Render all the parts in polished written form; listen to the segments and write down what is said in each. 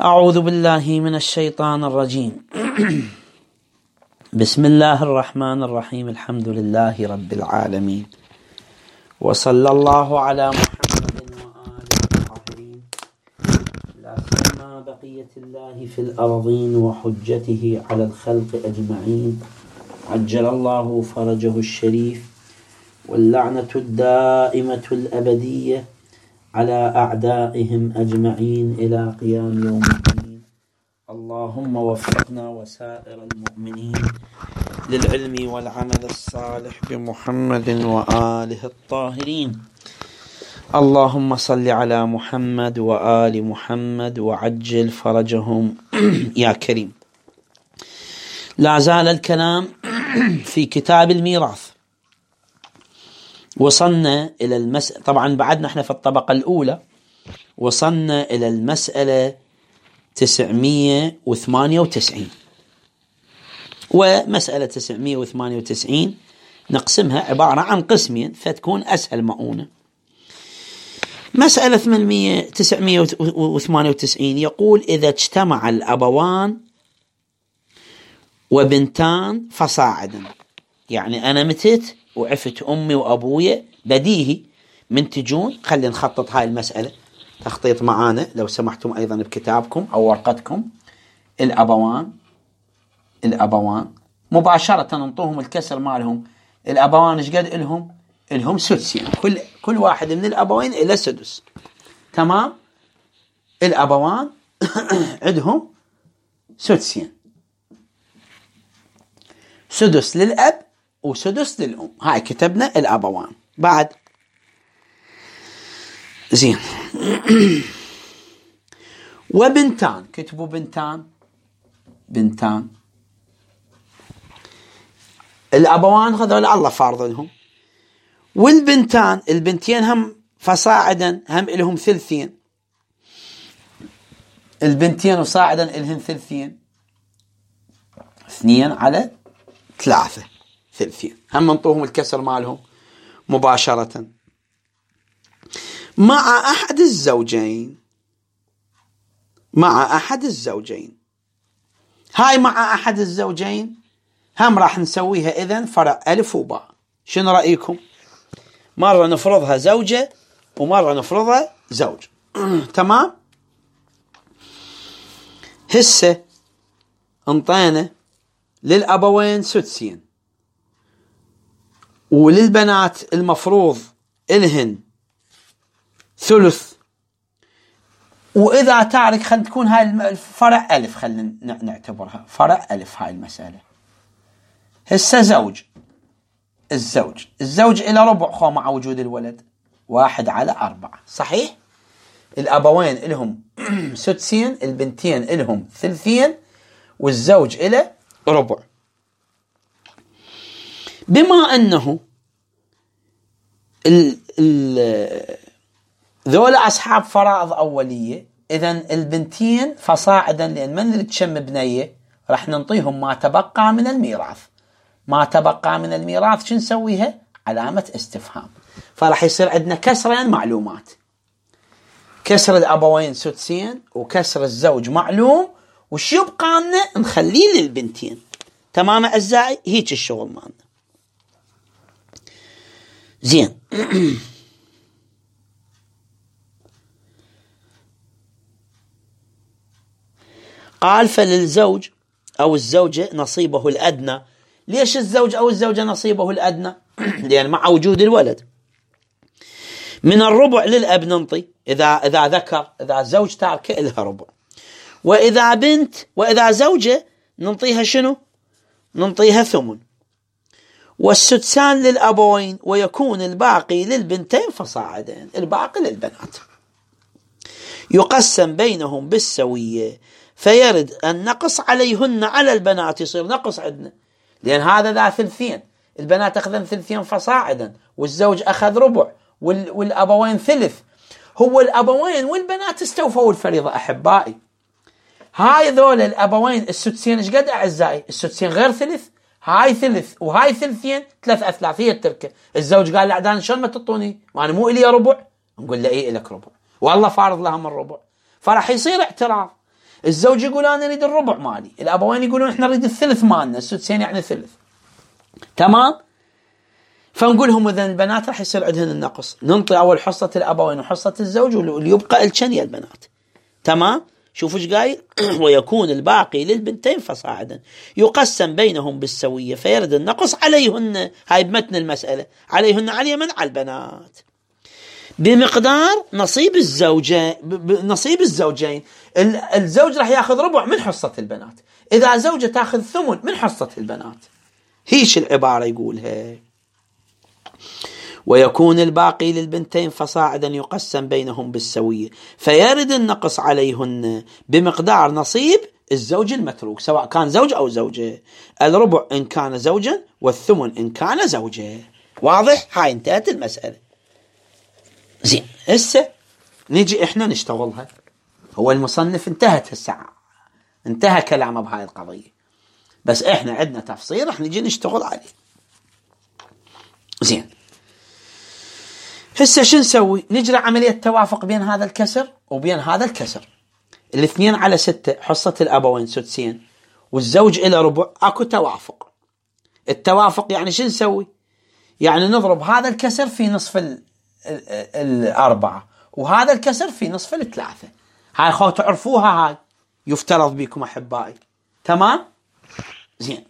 أعوذ بالله من الشيطان الرجيم. بسم الله الرحمن الرحيم. الحمد لله رب العالمين، وصلى الله على محمد وآله الطاهرين، لا سيما بقية الله في الأرضين وحجته على الخلق أجمعين، عجل الله فرجه الشريف، واللعنة الدائمة الأبدية على أعدائهم أجمعين إلى قيام يوم الدين. اللهم وفقنا وسائر المؤمنين للعلم والعمل الصالح بمحمد وآله الطاهرين. اللهم صل على محمد وآل محمد وعجل فرجهم يا كريم. لا زال الكلام في كتاب الميراث. وصلنا إلى المسألة، طبعا بعدنا احنا في الطبقة الأولى، وصلنا إلى المسألة 998. ومسألة 998 نقسمها عبارة عن قسمين فتكون أسهل مؤونة. مسألة 998 يقول: إذا اجتمع الأبوان وبنتان فصاعدا، يعني أنا متت وعفت أمي وأبويا، بديهي منتجون. خلينا نخطط هاي المسألة تخطيط معانا لو سمحتم أيضا بكتابكم أو ورقتكم. الأبوان مباشرة ننطوهم الكسر مالهم. الأبوان إيش قد إلهم سدسين، كل واحد من الأبوين إلى سدس. تمام. الأبوان عندهم سدسين، سدس للأب وسدس للأم. هاي كتبنا الأبوان. بعد زين. وبنتان، كتبوا بنتان. الأبوان هذول الله فارض لهم، والبنتان البنتين هم فصاعدا هم لهم ثلثين. البنتين وصاعدا لهم ثلثين، 2/3 ثلثين. هم منطوهم الكسر مالهم مباشرة. مع أحد الزوجين، هاي مع أحد الزوجين هم راح نسويها إذن فرع ألف وباء. شنو رأيكم؟ مرة نفرضها زوجة ومرة نفرضها زوج. تمام. هسه انطينا للأبوين سدسين، وللبنات المفروض إلهن ثلث. وإذا تعرف خلينا تكون هاي الفرع ألف، خلينا نعتبرها فرع ألف هاي المسألة. هسه الزوج إلى ربع خو مع وجود الولد، 1/4. صحيح. الأبوين إلهم سدسين، البنتين إلهم ثلثين، والزوج إلى ربع. بما أنه ذولا أصحاب فرائض أولية، إذن البنتين فصاعدا، لأن من اللي تشم بنية راح ننطيهم ما تبقى من الميراث. ما تبقى من الميراث شو نسويها؟ علامة استفهام. فراح يصير عندنا كسرين معلومات: كسر الأبوين سدسين، وكسر الزوج معلوم، وش يبقى لنا نخليه للبنتين. تمام أعزائي؟ هيك الشغل مالنا. زين. قال: فللزوج أو الزوجة نصيبه الأدنى. ليش الزوج أو الزوجة نصيبه الأدنى؟ لأن مع وجود الولد من الربع للأب ننطي. إذا ذكر، إذا زوج تاركة إلها ربع. وإذا بنت وإذا زوجة ننطيها شنو؟ ننطيها ثمن. والسدسان للأبوين، ويكون الباقي للبنتين فصاعدا، الباقي للبنات. يقسم بينهم بالسوية، فيرد النقص عليهن على البنات. يصير نقص عندنا، لأن هذا ذا ثلثين، البنات أخذن ثلثين فصاعدا، والزوج أخذ ربع، والأبوين ثلث. هو الأبوين والبنات استوفوا الفريضة أحبائي. هاي ذول الأبوين السدسين إيش قد أعزائي؟ السدسين غير ثلث، هاي ثلث وهاي ثلثين، 3 أثلاث هي التركة. الزوج قال لعدان شلون ما تعطوني؟ ما أنا مو إلي ربع؟ نقول له إيه إلك ربع، والله فارض لهم الربع. فراح يصير اعتراض. الزوج يقول أنا أريد الربع مالي، الأبوين يقولون إحنا نريد الثلث مالنا، السدسين يعني ثلث. تمام. فنقولهم إذن البنات راح يصير عندهن النقص، ننطي أول حصة الأبوين وحصة الزوج واللي يبقى الشن يا البنات. تمام. شوفوا ايش قايل ويكون الباقي للبنتين فصاعدا يقسم بينهم بالسوية فيرد النقص عليهن. هاي بمتن المسألة، عليهن على من على البنات بمقدار نصيب الزوجين. نصيب الزوجين، الزوج راح ياخذ ربع من حصة البنات، إذا زوجة تاخذ ثمن من حصة البنات. هيش العبارة يقولها. ويكون الباقي للبنتين فصاعدا يقسم بينهم بالسوية فيرد النقص عليهن بمقدار نصيب الزوج المتروك سواء كان زوج أو زوجة، الربع إن كان زوجا والثمن إن كان زوجة. واضح؟ هاي انتهت المسألة. زين، هسه نجي إحنا نشتغلها. هو المصنف انتهت الساعة، انتهى كلامه بهاي القضية، بس إحنا عندنا تفصيل رح نجي نشتغل عليه. زين، هسه شو نسوي؟ نجري عملية توافق بين هذا الكسر وبين هذا الكسر. 2/6 حصة الأبوين سدسين والزوج إلى ربع، أكو توافق. التوافق يعني شو نسوي؟ يعني نضرب هذا الكسر في نصف الأربعة وهذا الكسر في نصف الثلاثة. هاي خو تعرفوها، هاي يفترض بكم أحبائي. تمام؟ زين،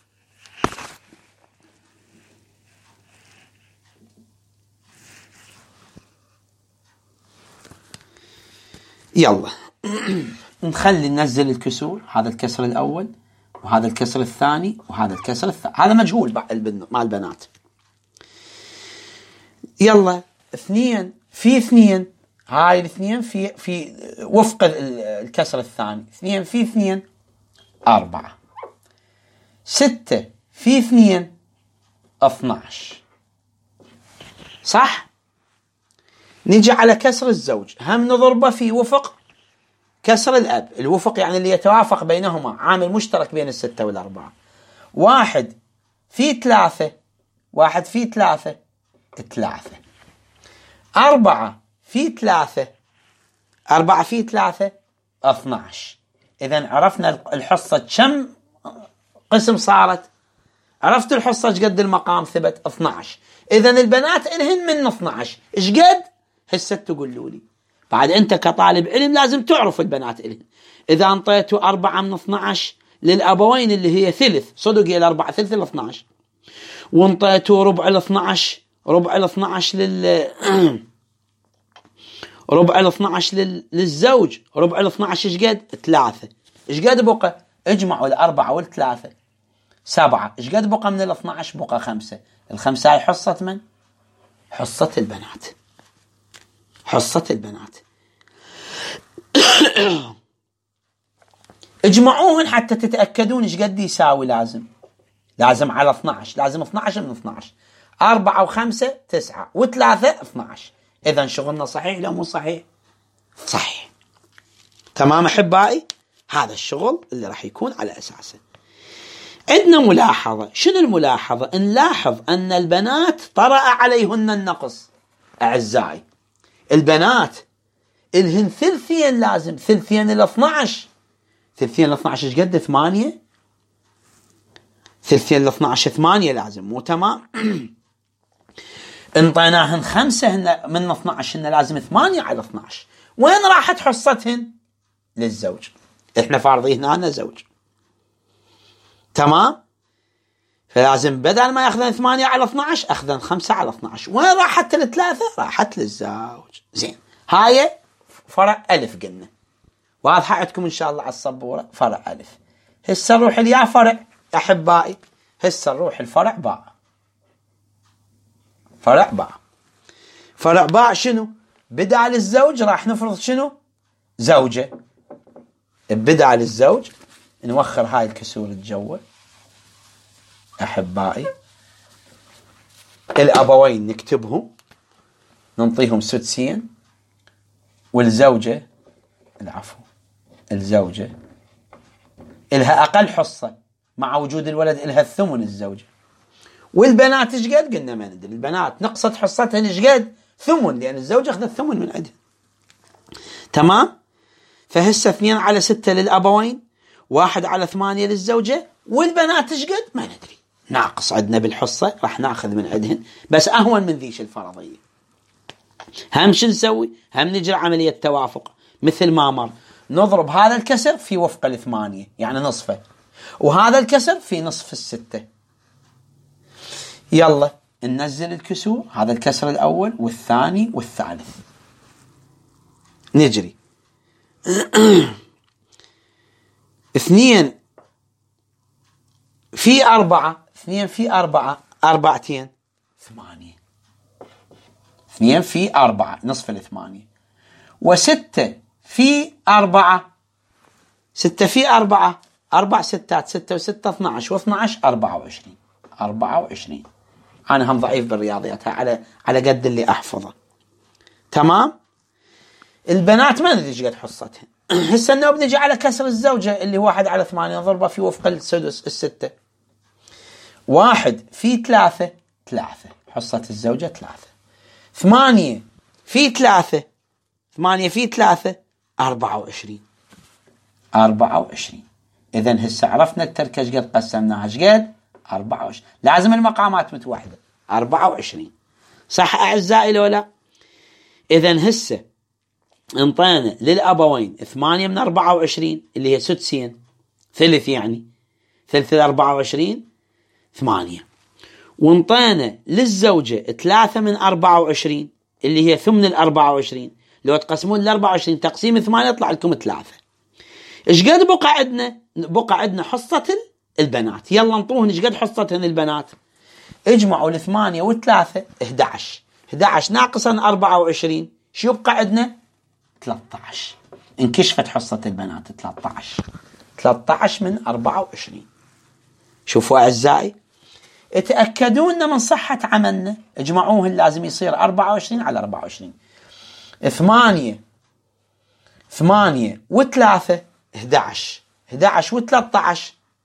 يلا نخلي ننزل الكسور. هذا الكسر الأول وهذا الكسر الثاني وهذا الكسر الثاني، هذا مجهول مع البنات. يلا 2 في 2، هاي الاثنين في وفق الكسر الثاني. 2 في 2 4. 6 في 2 12. صح؟ نجي على كسر الزوج، هم نضربه في وفق كسر الأب. الوفق يعني اللي يتوافق بينهما، عامل مشترك بين 6 و4. 1 في 3 1 في 3 3. 4 في 3 4 في 3 12. إذن عرفنا الحصة كم قسم صارت؟ عرفت الحصة ايش قد المقام ثبت؟ 12. إذن البنات إلهن من 12 ايش قد؟ هسه تقولوا لي. بعد أنت كطالب علم لازم تعرف البنات إلهن. إذا انطيتوا 4 من 12 للأبوين اللي هي ثلث، صدق هي 4 ثلث 12، وانطيتوا ربع 12 ربع 12 ربع 12 للزوج، ربع 12 ايش قد؟ 3. ايش قد بقى؟ اجمعوا الأربعة والثلاثة 7. ايش قد بقى من 12؟ بقى 5. ال5 هاي حصة من؟ حصة البنات. حصة البنات. اجمعوهن حتى تتأكدون ايش قد يساوي. لازم على 12، لازم 12 من 12. 4 و5 9 و3 12. إذن شغلنا صحيح لا مو صحيح؟ صحيح. تمام أحبائي؟ هذا الشغل اللي راح يكون على أساسه. عندنا ملاحظة. شنو الملاحظة؟ نلاحظ أن البنات طرأ عليهن النقص. أعزائي، البنات الهن ثلثين، لازم ثلثين ال 12. ثلثين ال 12 ايش قد؟ 8. ثلثين ال 12 8 لازم، مو تمام؟ انطيناهن 5 من 12، هن لازم 8 على 12. وين راحت حصتهن؟ للزوج. احنا فارضين هنا زوج. تمام؟ فلازم بدل ما ياخذن 8 على 12 اخذن 5 على 12. وين راحت الثلاثة؟ راحت للزوج. زين، هاي فرع ألف قلنا، واضحة عندكم إن شاء الله على السبورة. فرع ألف. هسه نروح اليا فرع أحبائي. هسه نروح الفرع باء. فرع باء. فرع باء شنو؟ بدال الزوج راح نفرض شنو؟ زوجة. بدال الزوج نوخر هاي الكسور الجوة أحبائي. الأبوين نكتبهم ننطيهم سدسين، والزوجة العفو الزوجة إلها أقل حصة مع وجود الولد، إلها الثمن الزوجة. والبنات إيش قد؟ قلنا ما ندري. البنات نقصت حصتها إيش قد؟ ثمن، لأن الزوجة أخذت ثمن من عندها. تمام؟ فهسه 2 على 6 للأبوين، 1 على 8 للزوجة، والبنات ايش قد ما ندري، ناقص عندنا بالحصة راح ناخذ من عندهن، بس أهون من ذيش الفرضية. هم شو نسوي؟ هم نجري عملية توافق مثل ما مر، نضرب هذا الكسر في وفق 8 يعني نصفه، وهذا الكسر في نصف 6. يلا ننزل الكسور، هذا الكسر الأول والثاني والثالث، نجري 2 في 4، 2 في 4 4 8، 2 في 4 نصف 8، و6 في 4، 6 في 4 4 ستات، 6 و6 12، و12 24 24. أنا هم ضعيف بالرياضيات على قد اللي أحفظه. تمام. البنات ما ندري ايش قد حصتهن. هسه انه بنجي على كسر الزوجة اللي 1 على 8، نضربه في وفق السدس 6. 1 في 3 3، حصة الزوجة 3. 8 في 3، 8 في 3 24 24. إذن هسه عرفنا التركة ايش قد قسمناها، ايش قد 24. لازم المقامات متوحدة 24. صح أعزائي لو لا؟ إذن هسه انطينا للأبوين 8 من 24 اللي هي سدسين، ثلث يعني ثلث 24 8، وانطينا للزوجة 3 من 24 اللي هي ثمن 24. لو تقسمون 24 تقسيم 8 يطلع لكم 3. ايش قد بقى عندنا؟ بقى عندنا حصة البنات. يلا انطوهن ايش قد حصتهن البنات. اجمعوا 8 و3 11. 11 ناقصا 24 شو يبقى عندنا؟ 13. انكشفت حصة البنات 13 من 24. شوفوا أعزائي، اتأكدون من صحة عملنا، اجمعوهن لازم يصير 24 على 24. 8 و3 11، 11 و13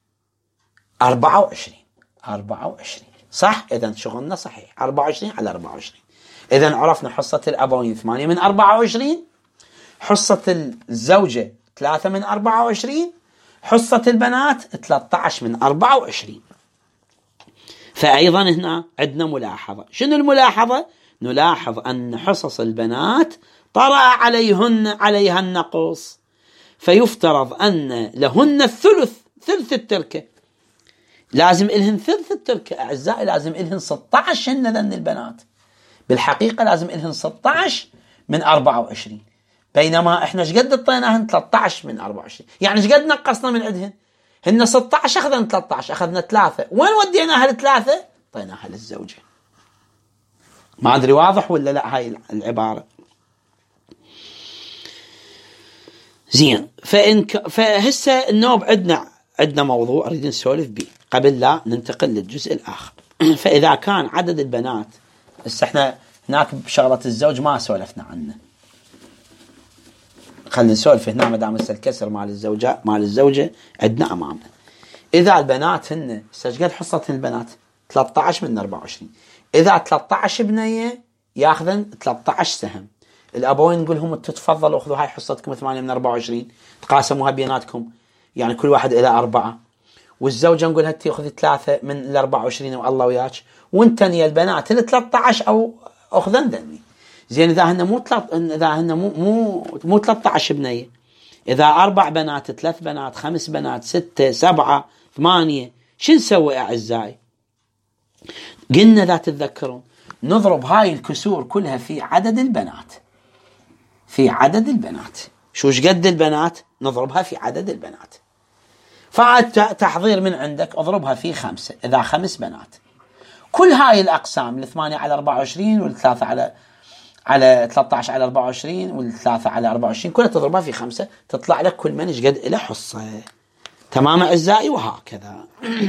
24. صح؟ إذن شغلنا صحيح 24 على 24. إذن عرفنا حصة الأبوين 8 من 24، حصة الزوجة 3 من 24، حصة البنات 13 من 24. فأيضا هنا عندنا ملاحظة. شنو الملاحظة؟ نلاحظ أن حصص البنات طرأ عليها النقص، فيفترض أن لهن الثلث، ثلث التركة. لازم إلهن ثلث التركة أعزائي، لازم إلهن 16 هن ذن البنات. بالحقيقة لازم إلهن 16 من 24، بينما إحنا ايش قد اعطيناهن 13 من 24. يعني ايش قد نقصنا من عندهن؟ هن 16 أخذنا 13، أخذنا 3، وين وديناها ال3؟ اعطيناها للزوجة. ما أدري واضح ولا لا هاي العبارة؟ زين. فهسه النوب عندنا موضوع أريد نسولف به قبل لا ننتقل للجزء الآخر. فإذا كان عدد البنات، هسه احنا هناك بشغلة الزوج ما سولفنا عنه، خلينا نسولف هنا ما دام الكسر مال الزوجة عندنا أمامنا. إذا البنات هن ايش قد حصتهن البنات؟ 13 من 24. إذا 13 بنية ياخذن 13 سهم. الأبوين نقول لهم تتفضلوا أخذوا هاي حصتكم 8 من 24 تقاسموها بيناتكم، يعني كل واحد إلى 4. والزوجة نقول لها تأخذي 3 من 24 والله وياك، وانتن يا البنات ال 13 أو أخذن ذني. زين إذا هن مو 13 بنية، إذا 4 بنات 3 بنات 5 بنات 6 7 8، شو نسوي أعزائي؟ قلنا لا تتذكرون نضرب هاي الكسور كلها في عدد البنات، في عدد البنات. شو قد البنات؟ نضربها في عدد البنات. فعاد تحضير من عندك اضربها في 5 إذا 5 بنات. كل هاي الأقسام 8 على 24 وال3 على 13 على 24 وال3 على 24 كلها تضربها في 5 تطلع لك كل من قد إلى حصة. تمام أعزائي؟ وهكذا.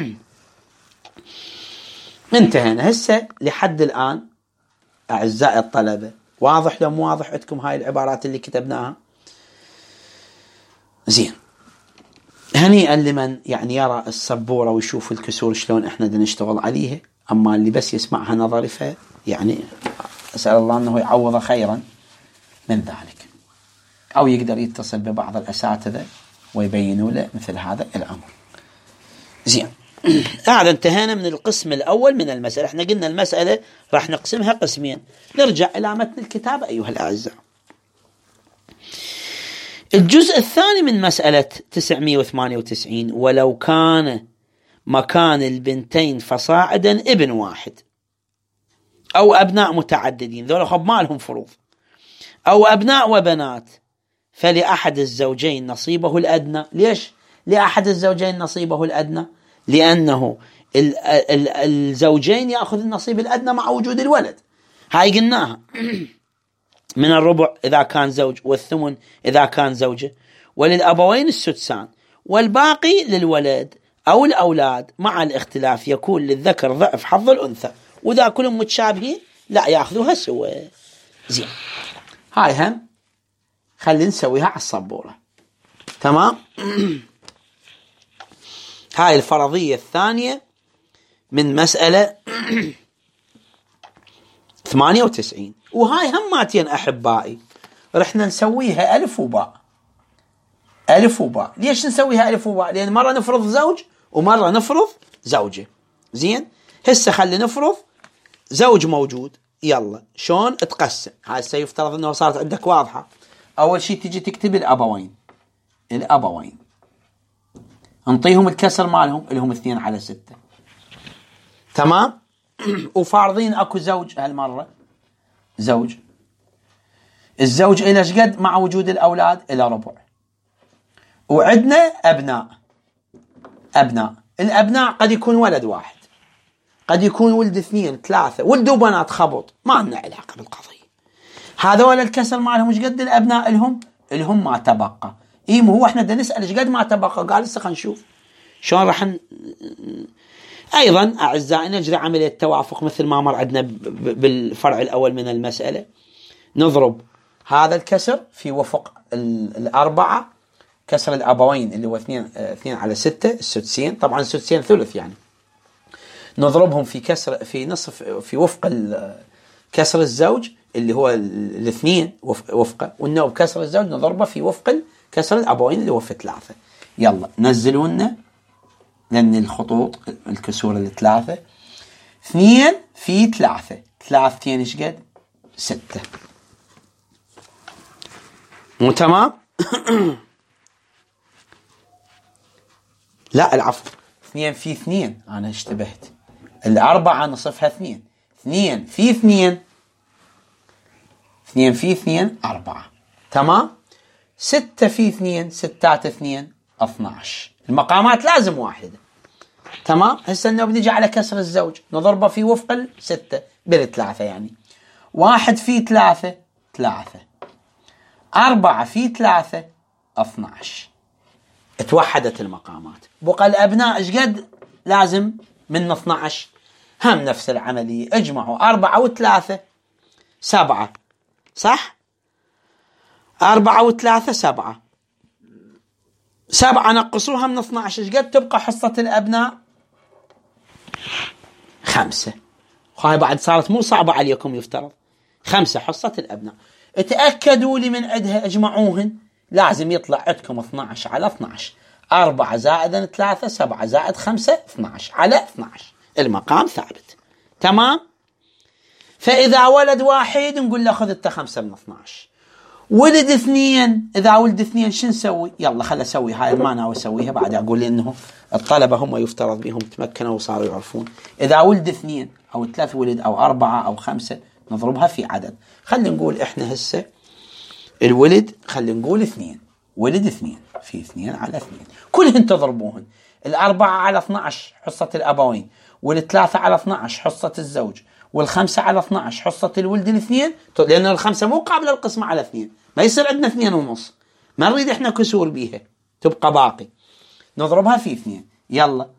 انتهينا هسه لحد الآن أعزائي الطلبة. واضح لو مو واضح عندكم هاي العبارات اللي كتبناها؟ زين. هنيئا لمن يعني يرى السبورة ويشوف الكسور شلون احنا نشتغل عليها، أما اللي بس يسمعها نظري يعني أسأل الله أنه يعوض خيرا من ذلك. أو يقدر يتصل ببعض الأساتذة ويبينوا له مثل هذا الأمر. زين. هذا انتهينا من القسم الأول من المسألة. احنا قلنا المسألة راح نقسمها قسمين. نرجع إلى متن الكتاب أيها الأعزاء. الجزء الثاني من مسألة 998: ولو كان مكان البنتين فصاعدا ابن واحد أو أبناء متعددين، ذولا خب ما لهم فروض، أو أبناء وبنات، فلأحد الزوجين نصيبه الأدنى. ليش لأحد الزوجين نصيبه الأدنى؟ لأنه الزوجين يأخذ النصيب الأدنى مع وجود الولد. هاي قلناها من الربع إذا كان زوج، والثمن إذا كان زوجة، وللأبوين السدسان، والباقي للولد أو الأولاد مع الاختلاف يكون للذكر ضعف حظ الأنثى، وإذا كلهم متشابهين لا يأخذوها سوا. زين، هاي هم خلي نسويها على السبورة. تمام. هاي الفرضية الثانية من مسألة 98. وهاي هماتين أحبائي رحنا نسويها ألف وباء. ألف وباء. ليش نسويها ألف وباء؟ لأن مرة نفرض زوج ومرة نفرض زوجة. زين، هسه خلي نفرض زوج موجود. يلا شلون تقسم؟ هاي سيفترض أنه صارت عندك واضحة. أول شيء تجي تكتب الأبوين. الأبوين نعطيهم الكسر مالهم اللي هم 2/6. تمام. وفارضين أكو زوج هالمرة. زوج. الزوج إلى شقد مع وجود الأولاد؟ إلى ربع. وعندنا أبناء. أبناء. الأبناء قد يكون ولد واحد، قد يكون ولد 2 3، ولد وبنات خبط، ما لنا علاقة بالقضية. هذول الكسر مالهم ايش قد الأبناء لهم ما تبقى. إيه، مو هو احنا بدنا نسأل ايش قد ما تبقى؟ قال لسه خلينا نشوف شلون راح أيضا أعزائي نجري عملية توافق مثل ما مر عندنا بالفرع الأول من المسألة. نضرب هذا الكسر في وفق الأربعة، كسر الأبوين اللي هو 2/6 السدسين. طبعا السدسين ثلث يعني. نضربهم في كسر في نصف في وفق كسر الزوج اللي هو 2 وفقه، والنوب كسر الزوج نضربه في وفق كسر الأبوين اللي هو في 3. يلا نزلوا لنا لأن الخطوط الكسور 3. 2 في 3. 3 ايش قد؟ 6. مو تمام؟ لا العفو، 2 في 2 أنا اشتبهت. الأربعة نصفها 2. 2 في 2. 2 في 2 4. تمام. 6 في 2 6 2 12. المقامات لازم واحدة. تمام. هسه انه بنيجي على كسر الزوج نضربه في وفق 6 بال3 يعني. 1 في 3 3. 4 في 3 12. اتوحدت المقامات. بقى الأبناء ايش قد لازم من 12؟ هم نفس العملية. اجمعوا 4 و3 7. صح؟ 4 و3 7. 7 نقصوها من 12 ايش قد تبقى حصة الأبناء؟ 5. وهاي بعد صارت مو صعبة عليكم يفترض. 5 حصة الأبناء. اتأكدوا لي من عدها اجمعوهن. لازم يطلع عندكم 12 على 12. 4 زائدا 3 7 زائد 5 12 على 12. المقام ثابت. تمام. فإذا ولد واحد نقول له خذ انت 5 من 12. ولد 2. إذا ولد 2 شو نسوي؟ يلا خل أسوي هاي ما ناوي أسويها بعد أقول إنه الطلبة هم يفترض بهم تمكنوا وصاروا يعرفون. إذا ولد 2 أو 3 ولد أو 4 أو 5 نضربها في عدد. خلي نقول إحنا هسه الولد خلي نقول 2. ولد 2 في 2 على 2 كلهن تضربوهن. 4 على 12 حصة الأبوين، وال3 على 12 حصة الزوج، وال5 على 12 حصة الولد 2. لأن ال5 مو قابلة القسمة على 2، ما يصير عندنا 2.5. ما نريد إحنا كسور بيها تبقى باقي. نضربها في 2. يلا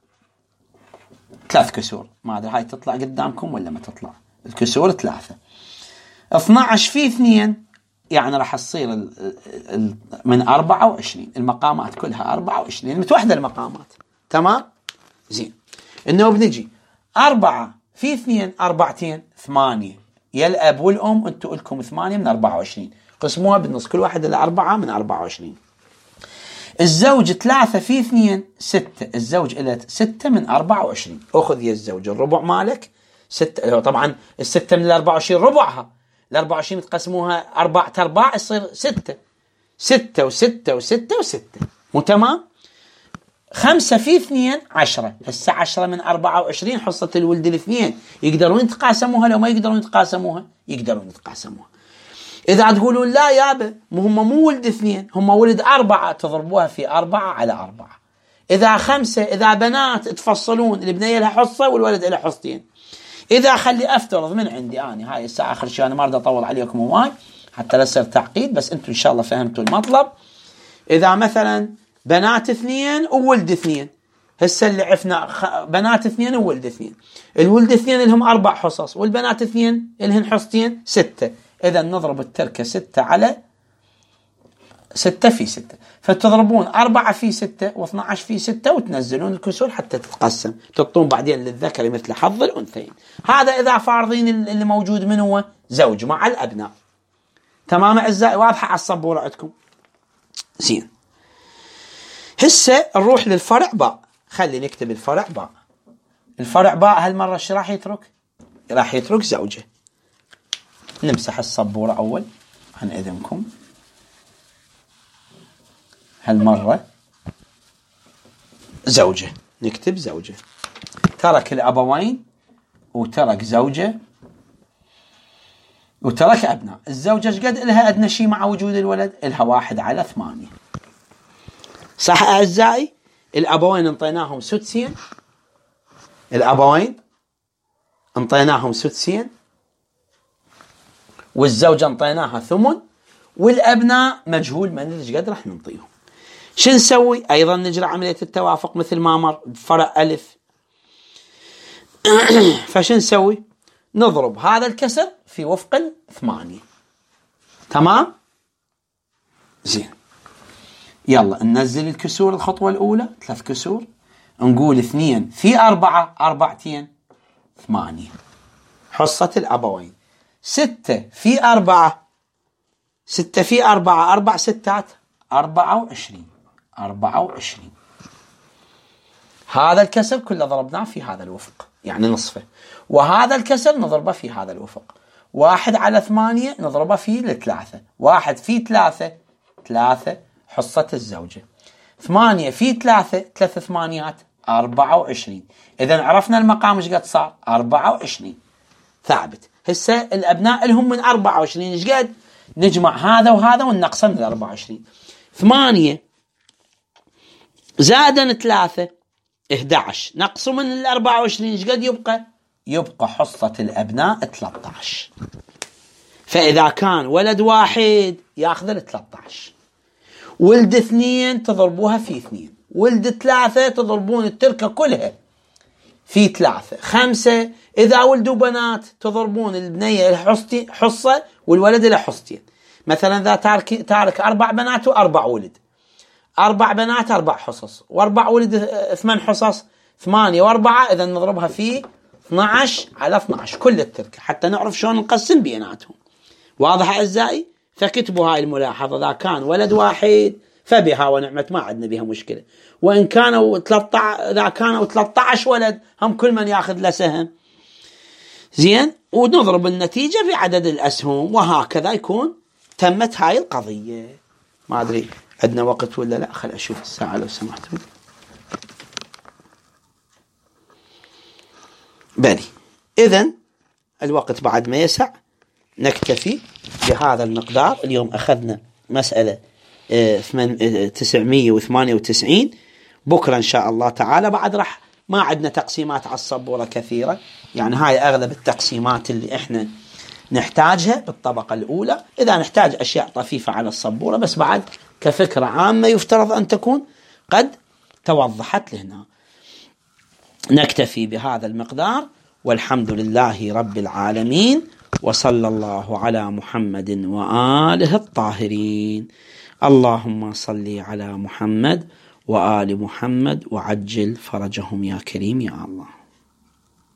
3 كسور. ما أدري هاي تطلع قدامكم ولا ما تطلع. الكسور 3. 12 في 2 يعني راح تصير من 24. المقامات كلها 24 متوحدة المقامات. تمام. زين. إنه بنجي 4 في 2 4 8. يا الأب والأم أنتوا لكم 8 من 24. قسموها بالنص، كل واحد له 4 من 24. الزوج 3 في 2 6، الزوج له 6 من 24. أخذ يا الزوج الربع مالك 6، طبعا ال6 من 24 ربعها، ال24 تقسموها 4 أرباع يصير 6، 6 و6 و6 و6، مو تمام؟ 5 في 2 10، هسه 10 من 24 حصة الولد الاثنين، يقدرون يتقاسموها لو ما يقدرون يتقاسموها؟ يقدرون يتقاسموها. إذا تقولون لا يابا هم مو ولد 2 هم ولد 4، تضربوها في 4 على 4. إذا 5 إذا بنات تفصلون، البنية لها حصة والولد له حصتين. إذا خلي أفترض من عندي أنا، هاي الساعة آخر شيء، أنا ما أريد أطول عليكم هواي حتى لا يصير تعقيد، بس أنتم إن شاء الله فهمتوا المطلب. إذا مثلا بنات 2 وولد 2، هسه اللي عرفنا بنات 2 وولد 2، الولد 2 لهم 4 حصص والبنات 2 لهن حصتين 6، إذا نضرب التركة 6 على 6 في 6، فتضربون 4 في 6 و12 في 6 وتنزلون الكسور حتى تتقسم، تعطون بعدين للذكر مثل حظ الأنثيين. هذا إذا فارضين اللي موجود من هو زوج مع الأبناء. تمام أعزائي؟ واضحة على السبورة عندكم؟ زين. هسه نروح للفرع باء. خلي نكتب الفرع باء. الفرع باء هالمرة ايش راح يترك؟ راح يترك زوجة. نمسح السبورة أول عن إذنكم. هالمرة زوجة، نكتب زوجة. ترك الأبوين وترك زوجة وترك أبناء. الزوجة ايش قد لها أدنى شيء مع وجود الولد؟ لها 1 على 8. صح أعزائي؟ الأبوين انطيناهم سدسين، الأبوين انطيناهم سدسين، والزوجة انطيناها 8، والأبناء مجهول من ايش قد راح ننطيهم. شو نسوي؟ أيضا نجرى عملية التوافق مثل ما مر بفرع ألف. فشو نسوي؟ نضرب هذا الكسر في وفق 8. تمام؟ زين. يلا ننزل الكسور. الخطوة الأولى 3 كسور، نقول 2 في 4 4 8 حصة الأبوين. 6 في 4 6 في 4 4 ستات 24 24. هذا الكسر كله ضربناه في هذا الوفق يعني نصفه، وهذا الكسر نضربه في هذا الوفق. 1 على 8 نضربه في 3، 1 في 3 3 حصة الزوجة. 8 في 3 3 ثمانيات 24. إذا عرفنا المقام ايش قد صار؟ 24 ثابت. هسه الأبناء لهم من 24 ايش قد؟ نجمع هذا وهذا ونقسم من 24. 8 زائدا 3 11 نقسم من 24 ايش قد يبقى؟ يبقى حصة الأبناء 13. فإذا كان ولد 1 ياخذ 13، ولد 2 تضربوها في 2، ولد 3 تضربون التركة كلها في 3، 5 إذا ولدوا بنات تضربون البنية حصة والولد له حصتين. مثلا إذا تارك 4 بنات و4 ولد، 4 بنات 4 حصص و4 ولد 8 حصص، 8 و4، إذا نضربها في 12 على 12 كل التركة حتى نعرف شلون نقسم بيناتهم. واضح أعزائي؟ فكتبوا هاي الملاحظة. إذا كان ولد 1 فبها ونعمة ما عندنا بها مشكلة، وإن كانوا 13 إذا كانوا 13 ولد هم كل من ياخذ له سهم. زين، ونضرب النتيجة بعدد الأسهم، وهكذا يكون تمت هاي القضية. ما أدري عندنا وقت ولا لا، خل أشوف الساعة لو سمحتوا. بلي، إذن الوقت بعد ما يسع نكتفي بهذا المقدار. اليوم أخذنا مسألة 998. بكرة إن شاء الله تعالى بعد راح ما عندنا تقسيمات على السبورة كثيرة، يعني هاي أغلب التقسيمات اللي إحنا نحتاجها بالطبقة الأولى. إذا نحتاج أشياء طفيفة على السبورة بس بعد كفكرة عامة يفترض أن تكون قد توضحت لهنا. نكتفي بهذا المقدار، والحمد لله رب العالمين، وصلى الله على محمد وآله الطاهرين. اللهم صل على محمد وآل محمد وعجل فرجهم يا كريم يا الله.